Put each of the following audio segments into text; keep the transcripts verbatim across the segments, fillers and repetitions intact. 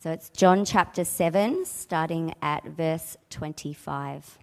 So it's John chapter seven, starting at verse twenty-five.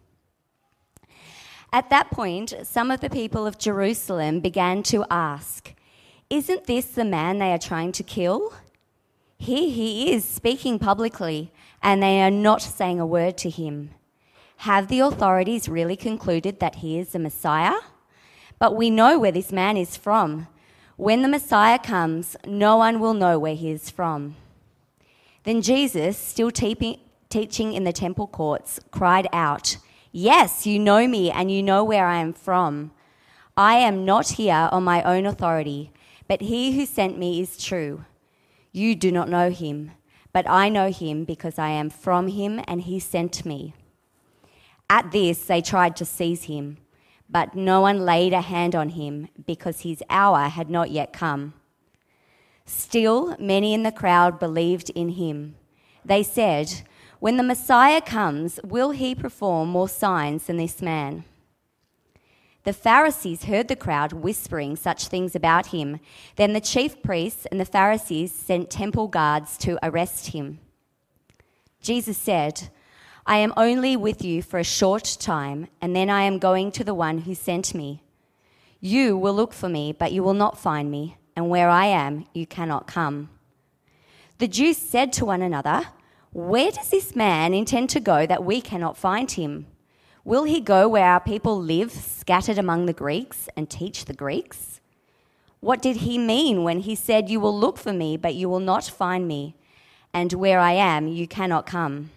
At that point, some of the people of Jerusalem began to ask, "Isn't this the man they are trying to kill? Here he is speaking publicly, and they are not saying a word to him. Have the authorities really concluded that he is the Messiah? But we know where this man is from. When the Messiah comes, no one will know where he is from." Then Jesus, still te- teaching in the temple courts, cried out, "Yes, you know me, and you know where I am from. I am not here on my own authority, but he who sent me is true. You do not know him, but I know him because I am from him, and he sent me." At this, they tried to seize him, but no one laid a hand on him because his hour had not yet come. Still, many in the crowd believed in him. They said, "When the Messiah comes, will he perform more signs than this man?" The Pharisees heard the crowd whispering such things about him. Then the chief priests and the Pharisees sent temple guards to arrest him. Jesus said, "I am only with you for a short time, and then I am going to the one who sent me. You will look for me, but you will not find me, and where I am, you cannot come." The Jews said to one another, "Where does this man intend to go that we cannot find him? Will he go where our people live, scattered among the Greeks, and teach the Greeks? What did he mean when he said, 'You will look for me, but you will not find me, and where I am, you cannot come'?"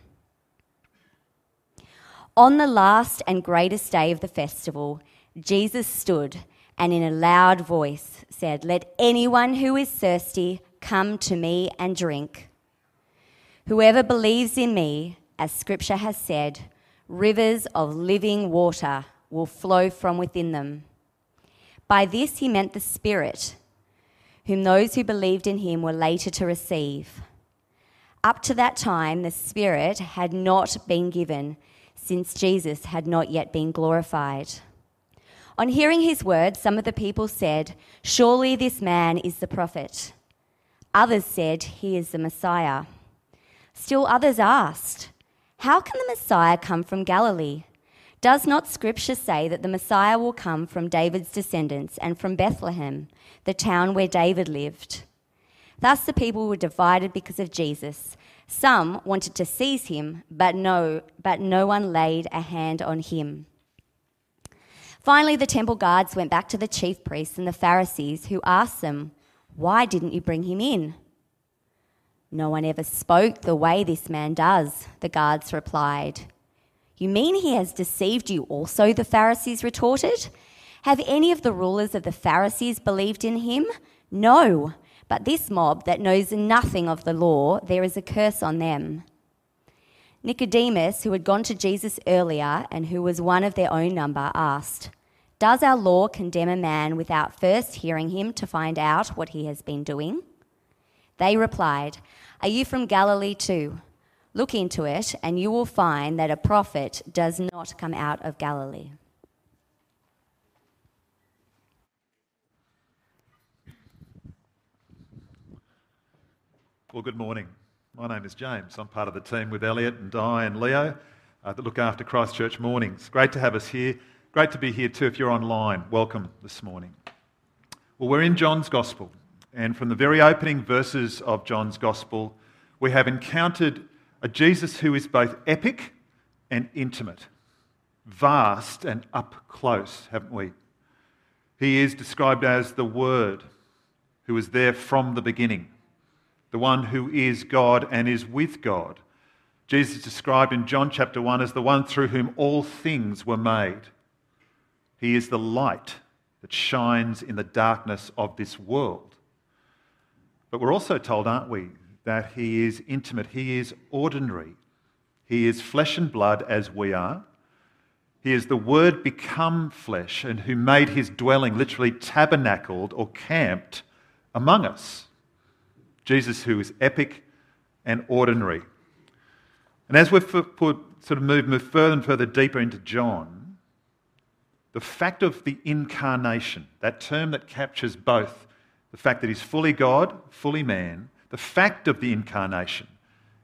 On the last and greatest day of the festival, Jesus stood and in a loud voice said, "Let anyone who is thirsty come to me and drink. Whoever believes in me, as Scripture has said, rivers of living water will flow from within them." By this he meant the Spirit, whom those who believed in him were later to receive. Up to that time, the Spirit had not been given, since Jesus had not yet been glorified. On hearing his words, some of the people said, "Surely this man is the prophet." Others said, "He is the Messiah." Still others asked, "How can the Messiah come from Galilee? Does not Scripture say that the Messiah will come from David's descendants and from Bethlehem, the town where David lived?" Thus the people were divided because of Jesus. Some wanted to seize him, but no, but no one laid a hand on him. Finally, the temple guards went back to the chief priests and the Pharisees, who asked them, "Why didn't you bring him in?" "No one ever spoke the way this man does," the guards replied. "You mean he has deceived you also?" the Pharisees retorted. "Have any of the rulers of the Pharisees believed in him? No. But this mob that knows nothing of the law, there is a curse on them." Nicodemus, who had gone to Jesus earlier and who was one of their own number, asked, "Does our law condemn a man without first hearing him to find out what he has been doing?" They replied, "Are you from Galilee too? Look into it, and you will find that a prophet does not come out of Galilee." Well, good morning. My name is James. I'm part of the team with Elliot and Di and Leo uh, that look after Christchurch Mornings. Great to have us here. Great to be here too if you're online. Welcome this morning. Well, we're in John's Gospel, and from the very opening verses of John's Gospel, we have encountered a Jesus who is both epic and intimate, vast and up close, haven't we? He is described as the Word, who was there from the beginning, the one who is God and is with God. Jesus is described in John chapter one as the one through whom all things were made. He is the light that shines in the darkness of this world. But we're also told, aren't we, that he is intimate, he is ordinary. He is flesh and blood as we are. He is the Word become flesh and who made his dwelling, literally tabernacled or camped among us. Jesus who is epic and ordinary. And as we've put, sort of moved, moved further and further deeper into John, the fact of the incarnation, that term that captures both the fact that he's fully God, fully man, the fact of the incarnation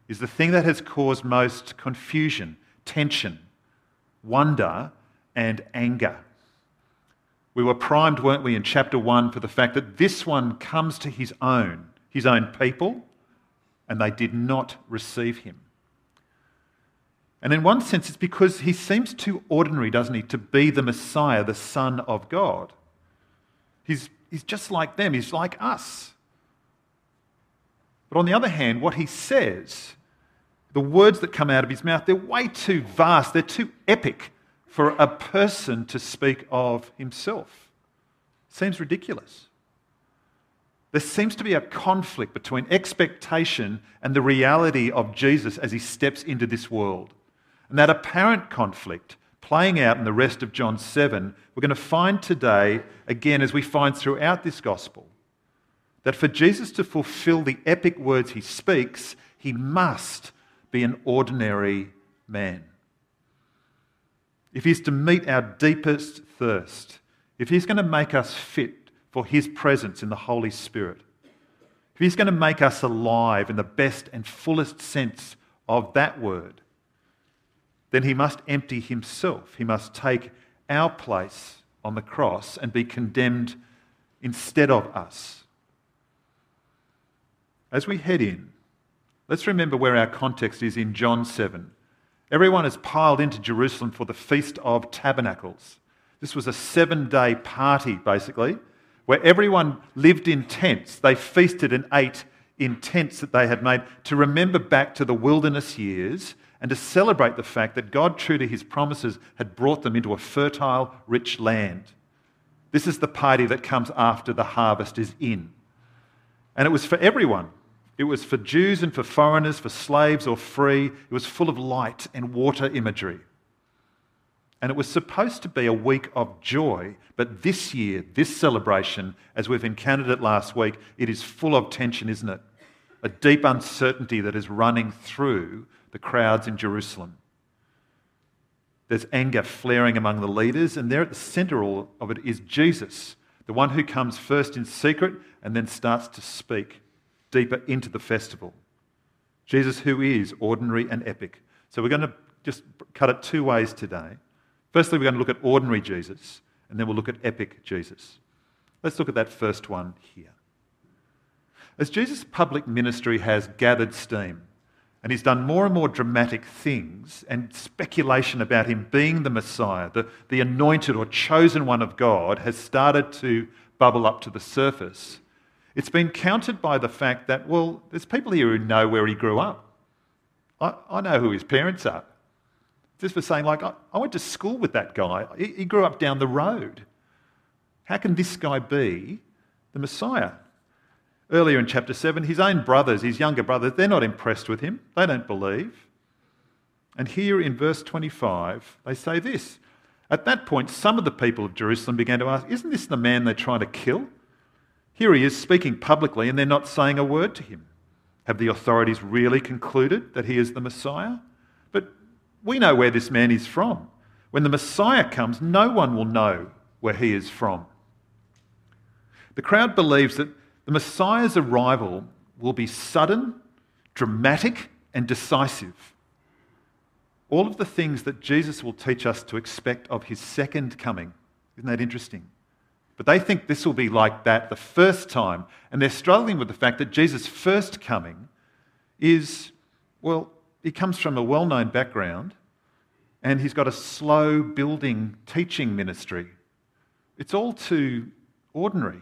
is the thing that has caused most confusion, tension, wonder, and anger. We were primed, weren't we, in chapter one for the fact that this one comes to his own, his own people, and they did not receive him. And in one sense, it's because he seems too ordinary, doesn't he, to be the Messiah, the Son of God. He's, he's just like them. He's like us. But on the other hand, what he says, the words that come out of his mouth, they're way too vast. They're too epic for a person to speak of himself. Seems ridiculous. There seems to be a conflict between expectation and the reality of Jesus as he steps into this world. And that apparent conflict playing out in the rest of John seven, we're going to find today, again, as we find throughout this gospel, that for Jesus to fulfill the epic words he speaks, he must be an ordinary man. If he's to meet our deepest thirst, if he's going to make us fit for his presence in the Holy Spirit, if he's going to make us alive in the best and fullest sense of that word, then he must empty himself. He must take our place on the cross and be condemned instead of us. As we head in, let's remember where our context is in John seven. Everyone is piled into Jerusalem for the Feast of Tabernacles. This was a seven-day party, basically, where everyone lived in tents. They feasted and ate in tents that they had made to remember back to the wilderness years and to celebrate the fact that God, true to his promises, had brought them into a fertile, rich land. This is the party that comes after the harvest is in. And it was for everyone. It was for Jews and for foreigners, for slaves or free. It was full of light and water imagery. And it was supposed to be a week of joy, but this year, this celebration, as we've encountered it last week, it is full of tension, isn't it? A deep uncertainty that is running through the crowds in Jerusalem. There's anger flaring among the leaders, and there at the centre of it is Jesus, the one who comes first in secret and then starts to speak deeper into the festival. Jesus, who is ordinary and epic. So we're going to just cut it two ways today. Firstly, we're going to look at ordinary Jesus, and then we'll look at epic Jesus. Let's look at that first one here. As Jesus' public ministry has gathered steam, and he's done more and more dramatic things, and speculation about him being the Messiah, the, the anointed or chosen one of God, has started to bubble up to the surface. It's been countered by the fact that, well, there's people here who know where he grew up. I, I know who his parents are. Just for saying, like, I, I went to school with that guy. He, he grew up down the road. How can this guy be the Messiah? Earlier in chapter seven, his own brothers, his younger brothers, they're not impressed with him. They don't believe. And here in verse twenty-five, they say this. At that point, some of the people of Jerusalem began to ask, isn't this the man they're trying to kill? Here he is speaking publicly and they're not saying a word to him. Have the authorities really concluded that he is the Messiah? But we know where this man is from. When the Messiah comes, no one will know where he is from. The crowd believes that the Messiah's arrival will be sudden, dramatic, and decisive. All of the things that Jesus will teach us to expect of his second coming. Isn't that interesting? But they think this will be like that the first time, and they're struggling with the fact that Jesus' first coming is, well, he comes from a well-known background, and he's got a slow building teaching ministry. It's all too ordinary.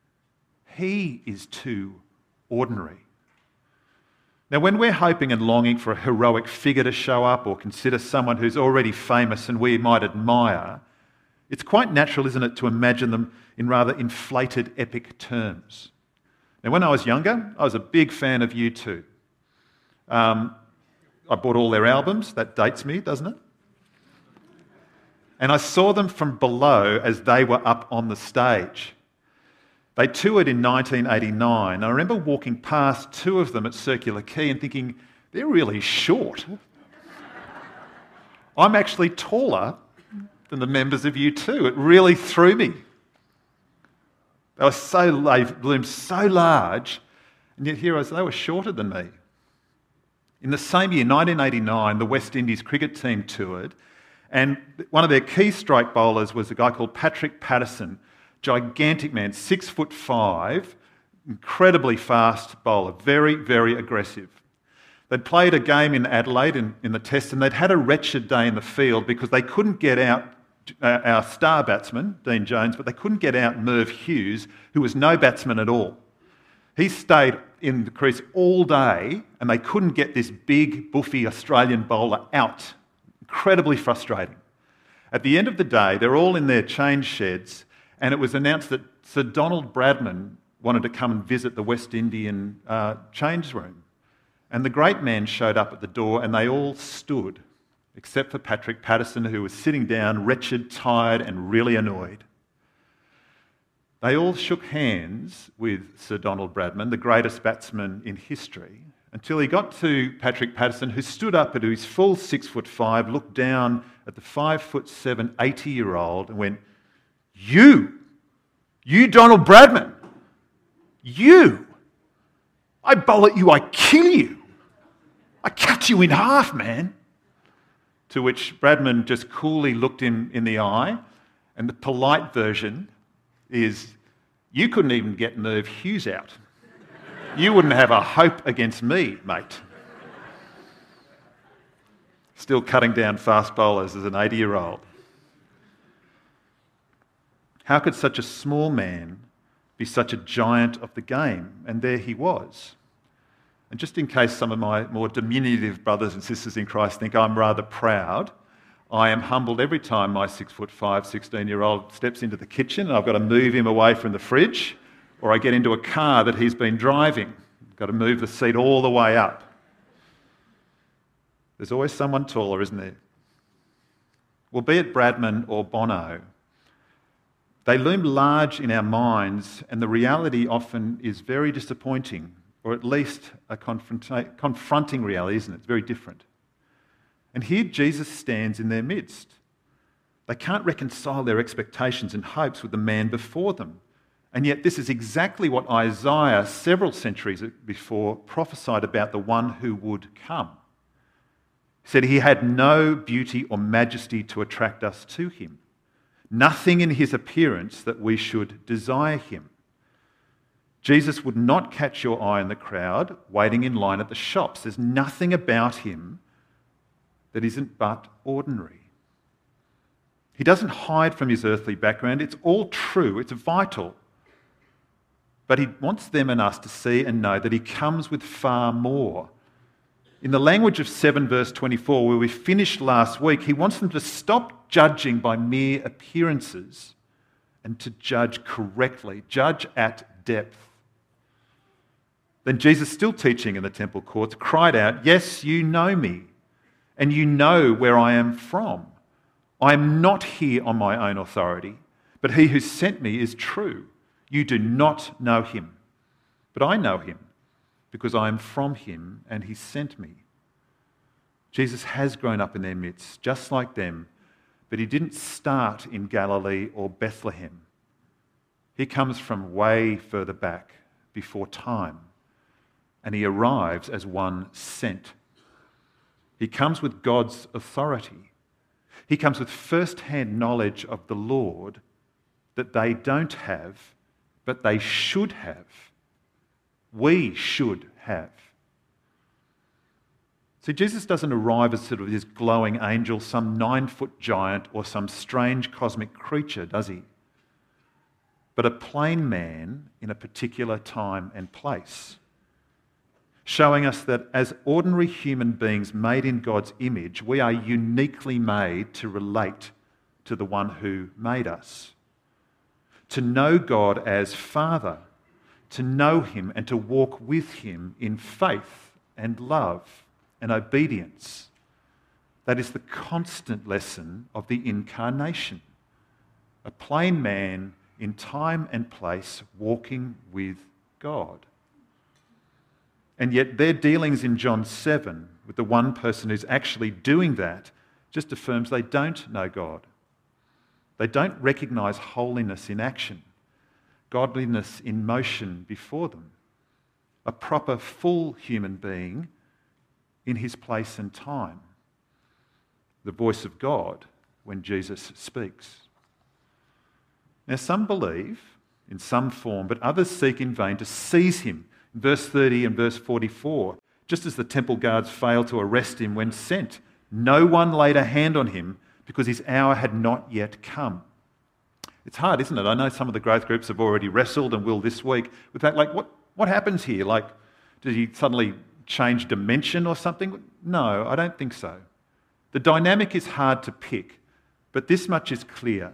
He is too ordinary. Now, when we're hoping and longing for a heroic figure to show up or consider someone who's already famous and we might admire, it's quite natural, isn't it, to imagine them in rather inflated, epic terms. Now, when I was younger, I was a big fan of U two. Um, I bought all their albums. That dates me, doesn't it? And I saw them from below as they were up on the stage. They toured in nineteen eighty-nine. I remember walking past two of them at Circular Quay and thinking, they're really short. I'm actually taller than the members of U two. It really threw me. They were so, they loomed so large, and yet here I was, they were shorter than me. In the same year, nineteen eighty-nine, the West Indies cricket team toured, and one of their key strike bowlers was a guy called Patrick Patterson, gigantic man, six foot five, incredibly fast bowler, very, very aggressive. They'd played a game in Adelaide in, in the test, and they'd had a wretched day in the field because they couldn't get out uh, our star batsman, Dean Jones, but they couldn't get out Merv Hughes, who was no batsman at all. He stayed in the crease all day, and they couldn't get this big, buffy Australian bowler out. Incredibly frustrating. At the end of the day, they're all in their change sheds, and it was announced that Sir Donald Bradman wanted to come and visit the West Indian uh, change room. And the great man showed up at the door, and they all stood, except for Patrick Patterson, who was sitting down, wretched, tired, and really annoyed. They all shook hands with Sir Donald Bradman, the greatest batsman in history, until he got to Patrick Patterson, who stood up at his full six foot five, looked down at the five foot seven, eighty-year-old, and went, "You, you Donald Bradman, you, I bowl at you, I kill you. I cut you in half, man." To which Bradman just coolly looked him in the eye, and the polite version is, "You couldn't even get Merv Hughes out. You wouldn't have a hope against me, mate." Still cutting down fast bowlers as an eighty-year-old. How could such a small man be such a giant of the game? And there he was. And just in case some of my more diminutive brothers and sisters in Christ think I'm rather proud, I am humbled every time my six foot five, sixteen-year-old steps into the kitchen and I've got to move him away from the fridge, or I get into a car that he's been driving. I've got to move the seat all the way up. There's always someone taller, isn't there? Well, be it Bradman or Bono, they loom large in our minds, and the reality often is very disappointing, or at least a confronta- confronting reality, isn't it? It's very different. And here Jesus stands in their midst. They can't reconcile their expectations and hopes with the man before them. And yet this is exactly what Isaiah, several centuries before, prophesied about the one who would come. He said he had no beauty or majesty to attract us to him. Nothing in his appearance that we should desire him. Jesus would not catch your eye in the crowd waiting in line at the shops. There's nothing about him that isn't but ordinary. He doesn't hide from his earthly background. It's all true. It's vital. But he wants them and us to see and know that he comes with far more. In the language of seven verse twenty-four, where we finished last week, he wants them to stop judging by mere appearances and to judge correctly, judge at depth. Then Jesus, still teaching in the temple courts, cried out, "Yes, you know me, and you know where I am from. I am not here on my own authority, but he who sent me is true. You do not know him, but I know him, because I am from him and he sent me." Jesus has grown up in their midst, just like them, but he didn't start in Galilee or Bethlehem. He comes from way further back, before time, and he arrives as one sent. He comes with God's authority. He comes with first-hand knowledge of the Lord that they don't have, but they should have. We should have. See, Jesus doesn't arrive as sort of this glowing angel, some nine-foot giant or some strange cosmic creature, does he? But a plain man in a particular time and place, showing us that as ordinary human beings made in God's image, we are uniquely made to relate to the one who made us, to know God as Father, to know him and to walk with him in faith and love and obedience. That is the constant lesson of the incarnation. A plain man in time and place walking with God. And yet their dealings in John seven with the one person who's actually doing that just affirms they don't know God. They don't recognise holiness in action, godliness in motion before them. A proper, full human being in his place and time. The voice of God when Jesus speaks. Now, some believe in some form, but others seek in vain to seize him. In verse thirty and verse forty-four, just as the temple guards failed to arrest him when sent, no one laid a hand on him because his hour had not yet come. It's hard, isn't it? I know some of the growth groups have already wrestled and will this week with that. Like, what, what happens here? Like, did he suddenly change dimension or something? No, I don't think so. The dynamic is hard to pick, but this much is clear.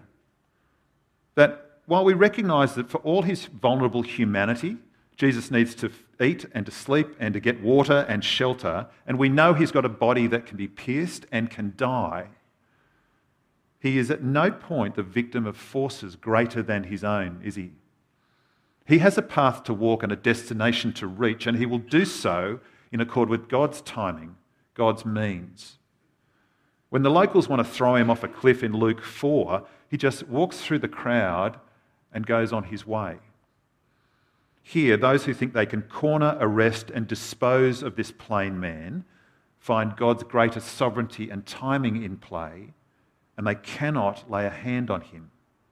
That while we recognise that for all his vulnerable humanity, Jesus needs to eat and to sleep and to get water and shelter, and we know he's got a body that can be pierced and can die, he is at no point the victim of forces greater than his own, is he? He has a path to walk and a destination to reach, and he will do so in accord with God's timing, God's means. When the locals want to throw him off a cliff in Luke four, he just walks through the crowd and goes on his way. Here, those who think they can corner, arrest, and dispose of this plain man find God's greater sovereignty and timing in play, and they cannot lay a hand on him.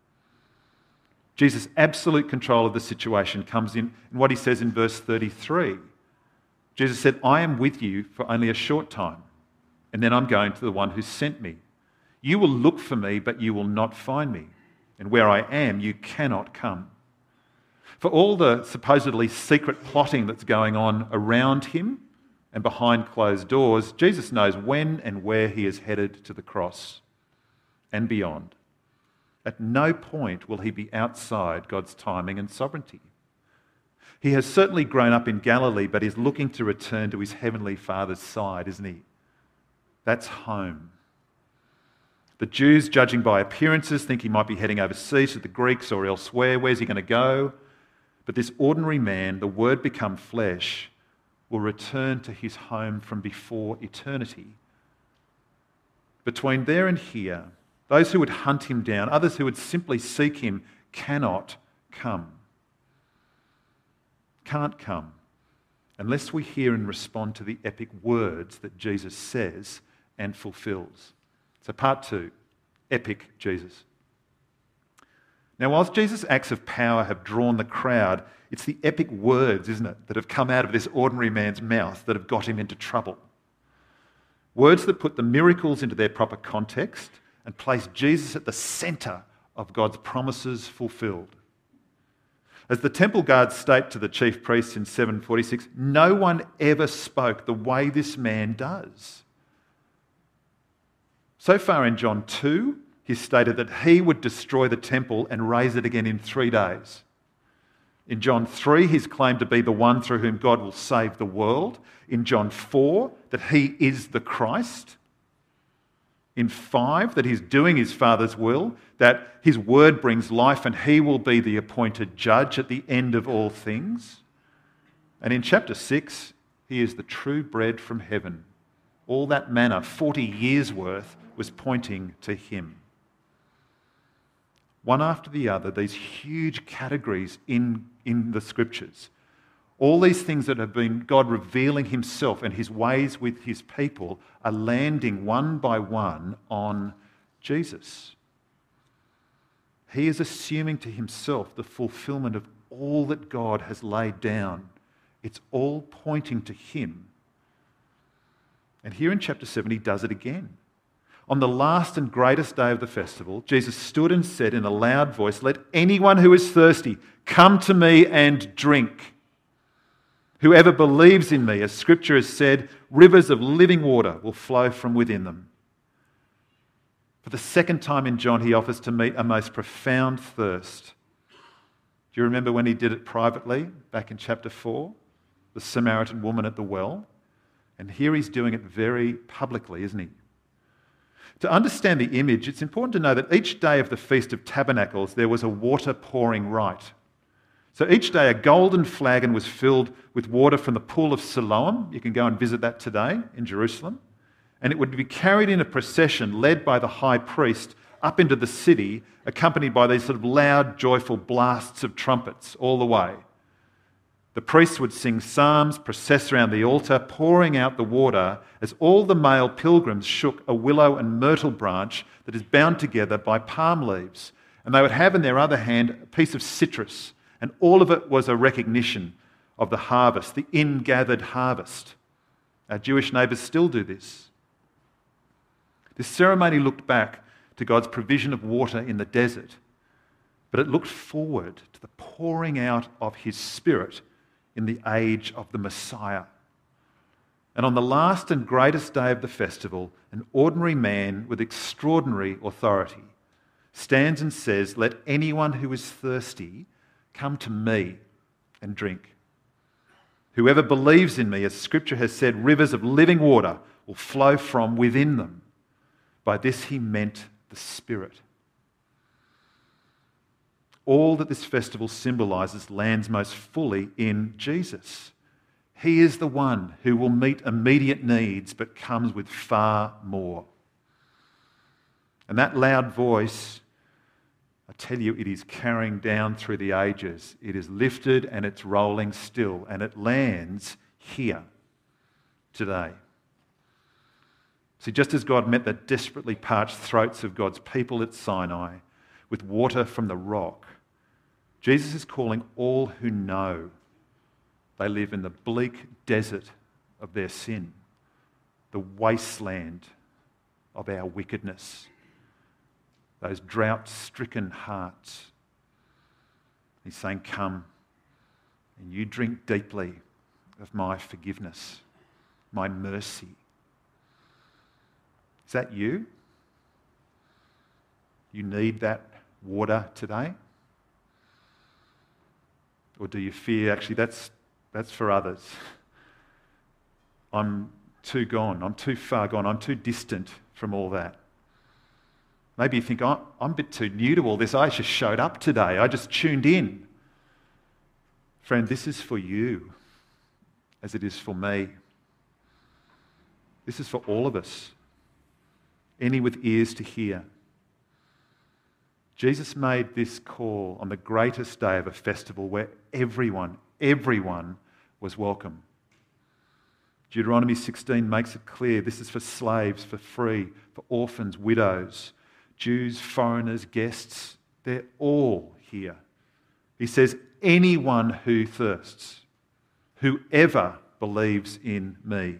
Jesus' absolute control of the situation comes in, in what he says in verse thirty-three. Jesus said, I am with you for only a short time, and then I'm going to the one who sent me. You will look for me, but you will not find me. And where I am, you cannot come. For all the supposedly secret plotting that's going on around him and behind closed doors, Jesus knows when and where he is headed to the cross and beyond. At no point will he be outside God's timing and sovereignty. He has certainly grown up in Galilee, but is looking to return to his heavenly Father's side, isn't he? That's home. The Jews, judging by appearances, think he might be heading overseas to the Greeks or elsewhere. Where's he going to go? But this ordinary man, the Word become flesh, will return to his home from before eternity. Between there and here, those who would hunt him down, others who would simply seek him, cannot come. Can't come unless we hear and respond to the epic words that Jesus says and fulfills. So part two, epic Jesus. Now, whilst Jesus' acts of power have drawn the crowd, it's the epic words, isn't it, that have come out of this ordinary man's mouth that have got him into trouble. Words that put the miracles into their proper context and place Jesus at the centre of God's promises fulfilled. As the temple guards state to the chief priests in seven forty-six, no one ever spoke the way this man does. So far in John two, he stated that he would destroy the temple and raise it again in three days. In John three, he's claimed to be the one through whom God will save the world. In John four, that he is the Christ. In five, that he's doing his Father's will, that his word brings life and he will be the appointed judge at the end of all things. And in chapter six, he is the true bread from heaven. All that manna, forty years worth, was pointing to him. One after the other, these huge categories in, in the scriptures. All these things that have been God revealing himself and his ways with his people are landing one by one on Jesus. He is assuming to himself the fulfillment of all that God has laid down. It's all pointing to him. And here in chapter seven, he does it again. On the last and greatest day of the festival, Jesus stood and said in a loud voice, "Let anyone who is thirsty come to me and drink. Whoever believes in me, as Scripture has said, rivers of living water will flow from within them." For the second time in John, he offers to meet a most profound thirst. Do you remember when he did it privately, back in chapter four? The Samaritan woman at the well. And here he's doing it very publicly, isn't he? To understand the image, it's important to know that each day of the Feast of Tabernacles, there was a water pouring rite. So each day a golden flagon was filled with water from the pool of Siloam. You can go and visit that today in Jerusalem. And it would be carried in a procession led by the high priest up into the city, accompanied by these sort of loud, joyful blasts of trumpets all the way. The priests would sing psalms, process around the altar, pouring out the water as all the male pilgrims shook a willow and myrtle branch that is bound together by palm leaves. And they would have in their other hand a piece of citrus, and all of it was a recognition of the harvest, the in-gathered harvest. Our Jewish neighbours still do this. This ceremony looked back to God's provision of water in the desert, but it looked forward to the pouring out of his Spirit in the age of the Messiah. And on the last and greatest day of the festival, an ordinary man with extraordinary authority stands and says, "Let anyone who is thirsty come to me and drink. Whoever believes in me, as Scripture has said, rivers of living water will flow from within them." By this he meant the Spirit. All that this festival symbolises lands most fully in Jesus. He is the one who will meet immediate needs but comes with far more. And that loud voice, I tell you, it is carrying down through the ages. It is lifted and it's rolling still, and it lands here today. See, just as God met the desperately parched throats of God's people at Sinai with water from the rock, Jesus is calling all who know they live in the bleak desert of their sin, the wasteland of our wickedness, those drought-stricken hearts. He's saying, "Come, and you drink deeply of my forgiveness, my mercy." Is that you? You need that water today? Or do you fear, actually, that's, that's for others? I'm too gone. I'm too far gone. I'm too distant from all that. Maybe you think, oh, I'm a bit too new to all this. I just showed up today. I just tuned in. Friend, this is for you as it is for me. This is for all of us. Any with ears to hear. Jesus made this call on the greatest day of a festival where everyone, everyone was welcome. Deuteronomy sixteen makes it clear this is for slaves, for free, for orphans, widows, Jews, foreigners, guests. They're all here. He says, anyone who thirsts, whoever believes in me.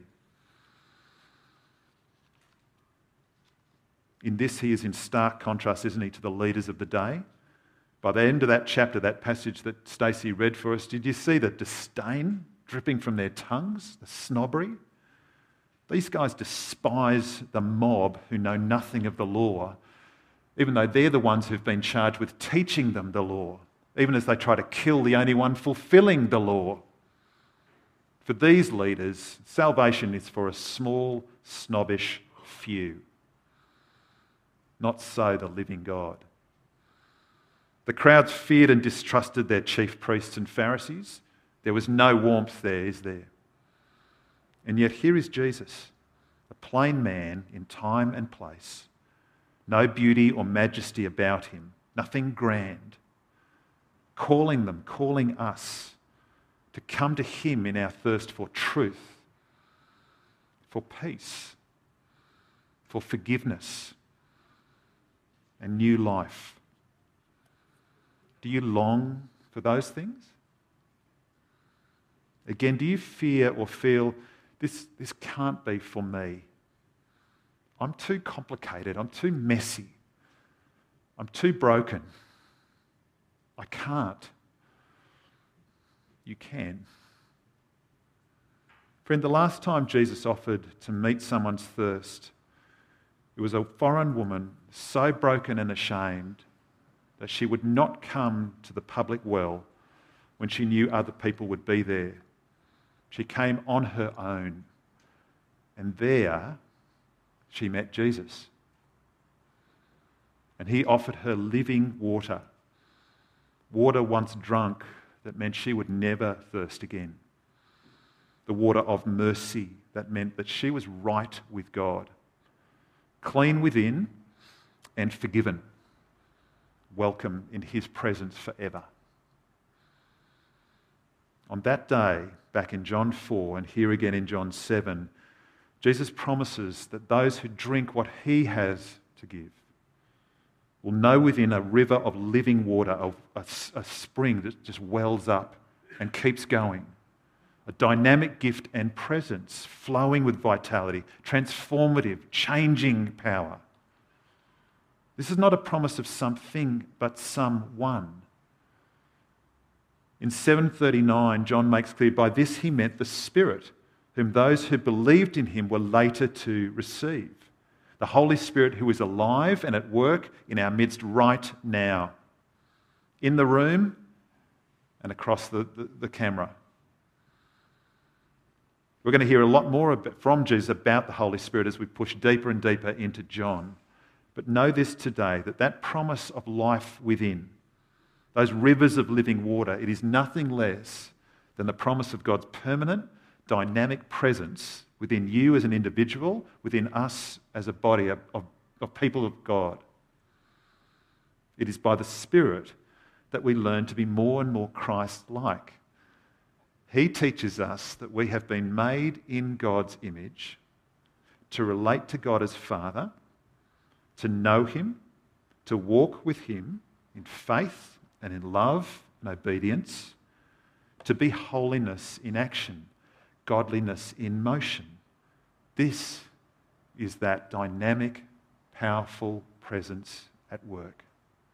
In this, he is in stark contrast, isn't he, to the leaders of the day. By the end of that chapter, that passage that Stacey read for us, did you see the disdain dripping from their tongues, the snobbery? These guys despise the mob who know nothing of the law, even though they're the ones who've been charged with teaching them the law, even as they try to kill the only one fulfilling the law. For these leaders, salvation is for a small, snobbish few. Not so the living God. The crowds feared and distrusted their chief priests and Pharisees. There was no warmth there, is there? And yet here is Jesus, a plain man in time and place. No beauty or majesty about him, nothing grand. Calling them, calling us to come to him in our thirst for truth, for peace, for forgiveness, and new life. Do you long for those things? Again, do you fear or feel this, this can't be for me? I'm too complicated. I'm too messy. I'm too broken. I can't. You can. Friend, the last time Jesus offered to meet someone's thirst, it was a foreign woman so broken and ashamed that she would not come to the public well when she knew other people would be there. She came on her own, and there she met Jesus. And he offered her living water, water once drunk that meant she would never thirst again. The water of mercy that meant that she was right with God, clean within and forgiven, welcome in his presence forever. On that day, back in John four and here again in John seven, Jesus promises that those who drink what he has to give will know within a river of living water, of a, a spring that just wells up and keeps going. A dynamic gift and presence flowing with vitality, transformative, changing power. This is not a promise of something, but someone. In seven thirty-nine, John makes clear, by this he meant the Spirit, whom those who believed in him were later to receive. The Holy Spirit who is alive and at work in our midst right now. In the room and across the, the, the camera. We're going to hear a lot more from Jesus about the Holy Spirit as we push deeper and deeper into John. But know this today, that that promise of life within, those rivers of living water, it is nothing less than the promise of God's permanent, dynamic presence within you as an individual, within us as a body of, of, of people of God. It is by the Spirit that we learn to be more and more Christ-like. He teaches us that we have been made in God's image to relate to God as Father, to know him, to walk with him in faith and in love and obedience, to be holiness in action, godliness in motion. This is that dynamic, powerful presence at work.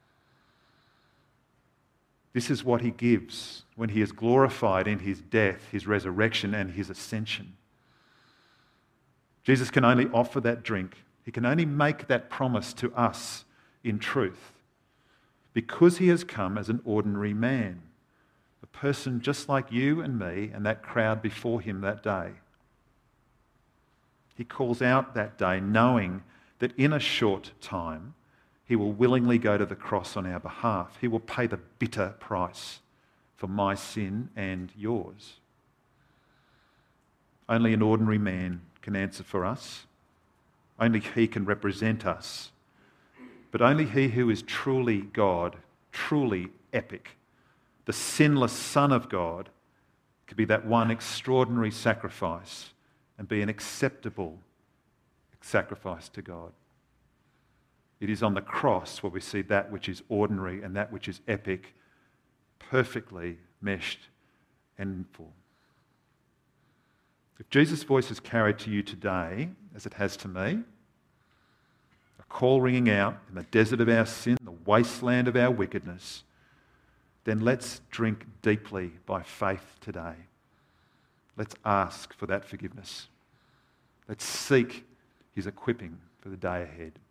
This is what he gives when he is glorified in his death, his resurrection, and his ascension. Jesus can only offer that drink. He can only make that promise to us in truth because he has come as an ordinary man, a person just like you and me and that crowd before him that day. He calls out that day knowing that in a short time he will willingly go to the cross on our behalf. He will pay the bitter price for my sin and yours. Only an ordinary man can answer for us. Only he can represent us. But only he who is truly God, truly epic, the sinless Son of God, can be that one extraordinary sacrifice and be an acceptable sacrifice to God. It is on the cross where we see that which is ordinary and that which is epic perfectly meshed and full. If Jesus' voice is carried to you today, as it has to me, a call ringing out in the desert of our sin, the wasteland of our wickedness, then let's drink deeply by faith today. Let's ask for that forgiveness. Let's seek his equipping for the day ahead.